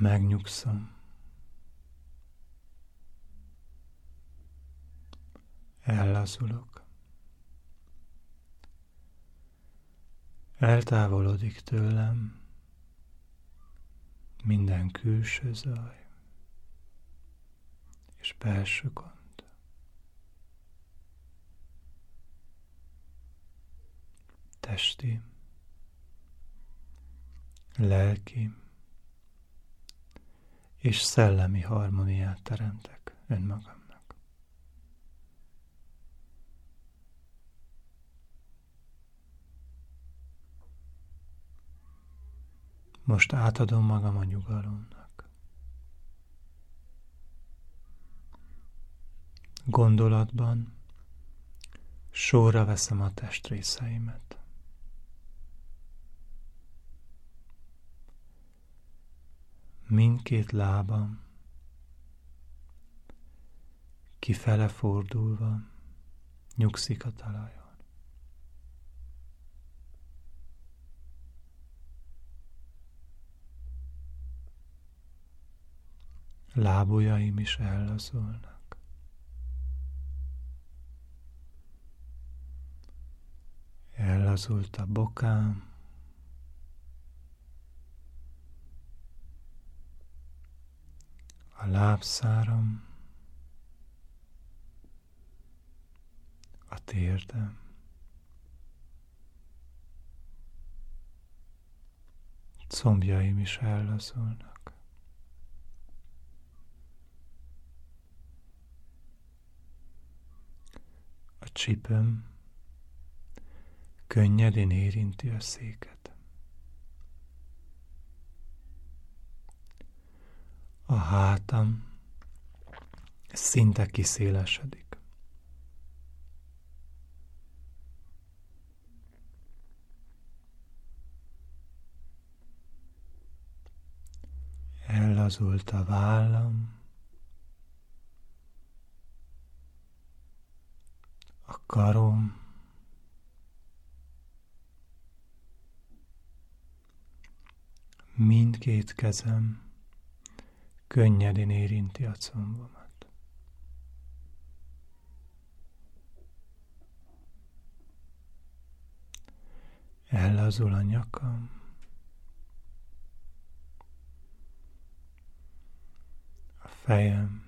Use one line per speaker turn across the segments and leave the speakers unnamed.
Megnyugszom. Ellazulok. Eltávolodik tőlem minden külső zaj és belső gond. Testi, lelki és szellemi harmóniát teremtek önmagamnak. Most átadom magam a nyugalomnak. Gondolatban sorra veszem a testrészeimet. Mindkét lábam kifele fordulva nyugszik a talajon. Lábujjaim is ellazulnak. Ellazult a bokám, a lábszáram, a térdem, combjaim is ellazulnak. A csípőm könnyedén érinti a széket. A hátam szinte kiszélesedik. Ellazult a vállam, a karom, mindkét kezem könnyedén érinti a combomat. Ellazul a nyakam, a fejem,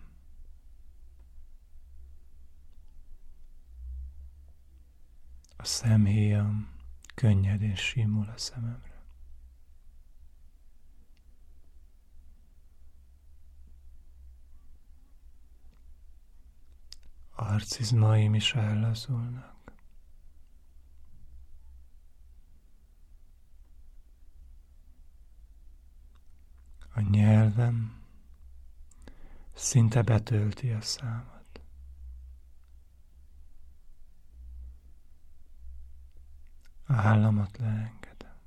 a szemhéjam könnyedén simul a szememre. Arcizmaim is ellazulnak. A nyelvem szinte betölti a számat. Államat leengedem.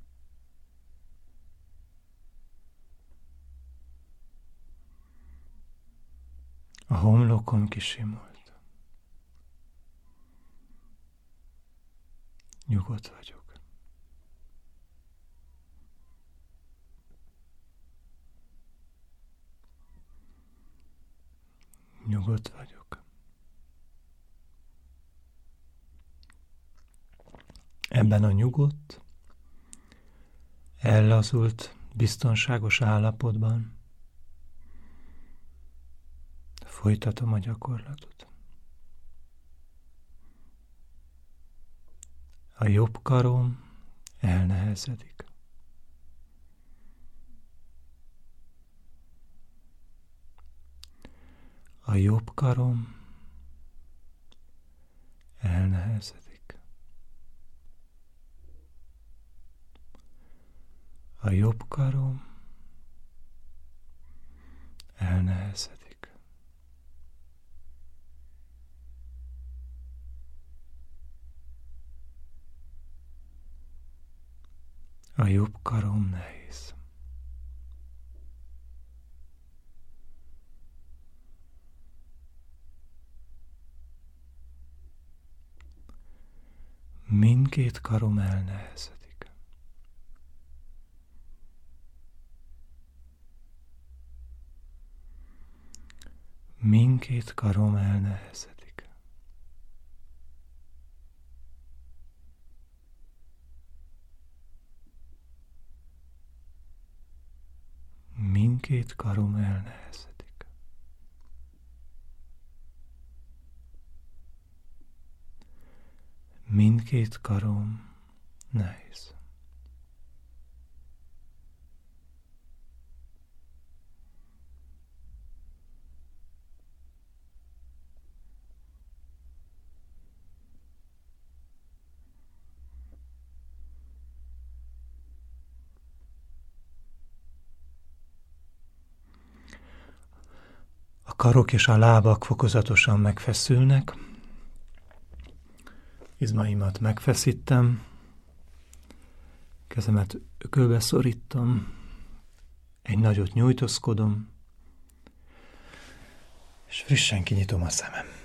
A homlokom kisimult. Nyugodt vagyok. Nyugodt vagyok. Ebben a nyugodt, ellazult, biztonságos állapotban folytatom a gyakorlatot. A jobb karom elnehezedik. A jobb karom elnehezedik. A jobb karom elnehezedik. A jobb karom nehéz. Mindkét karom elnehezedik. Mindkét karom elnehezedik. Mindkét karom elnehezedik. Mindkét karom nehéz. A karok és a lábak fokozatosan megfeszülnek. Izmaimat megfeszítem, kezemet ökölbe szorítom, egy nagyot nyújtózkodom, és frissen kinyitom a szemem.